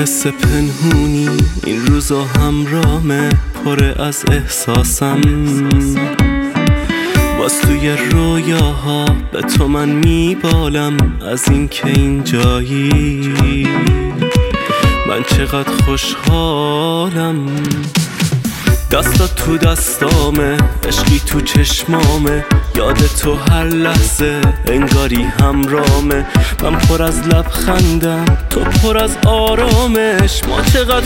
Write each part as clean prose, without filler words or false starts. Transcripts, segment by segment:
حس پنهونی این روزا همرامه، پر از احساسم. باز توی رویاها به تو من میبالم، از این که اینجایی من چقدر خوشحالم. دستات تو دستامه، عشقی تو چشمامه، یاد تو هر لحظه انگاری همرامه. من پر از لبخندم، تو پر از آرامش، ما چقدر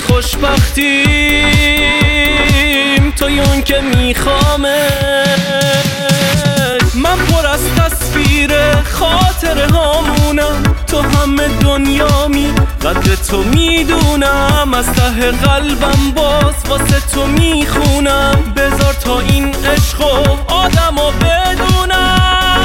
خوشبختیم توی اون که میخوامه. من پر از تصویر خاطره هامونم، تو همه دنیامی، قدر تو میدونم. از ته قلبم باز واسه تو میخونم، بذار تا این عشقو آدمو بدونن.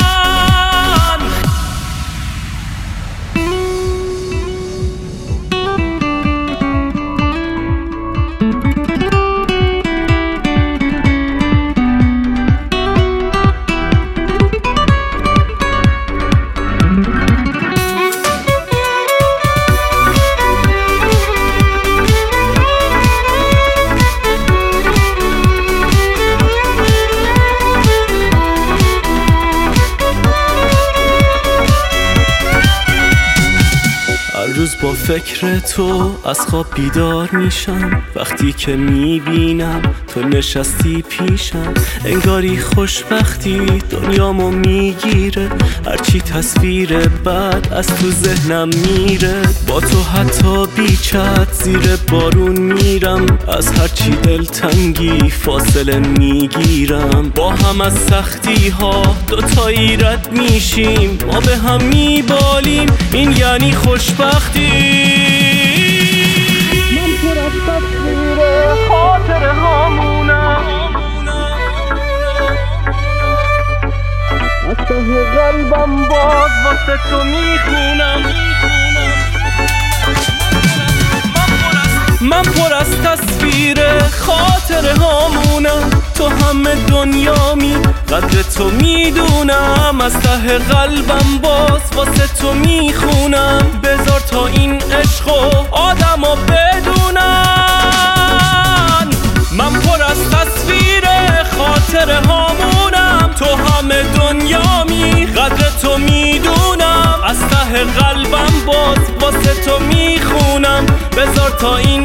روز با فکر تو از خواب بیدار میشم، وقتی که میبینم تو نشستی پیشم. انگاری خوشبختی دنیامو میگیره، هرچی تصویر بعد از تو ذهنم میره. با تو حتی بیچت زیر بارون میرم، از هرچی دلتنگی فاصله میگیرم. با هم از سختی ها دوتایی رد میشیم، ما به هم میبالیم، این یعنی خوشبختی. من پر از تصویر خاطره هامونم، از ته قلبم باز واسه تو میخونم. من پر از تصویر خاطره هامونم، تو همه دنیامی، قدر تو میدونم. از ته قلبم باز واسه تو میخونم، بذار تا این عشقو آدمو بدونن. من پر از تصویر خاطره هامونم، تو همه دنیامی، قدر تو میدونم. از ته قلبم باز واسه تو میخونم، بذار تا این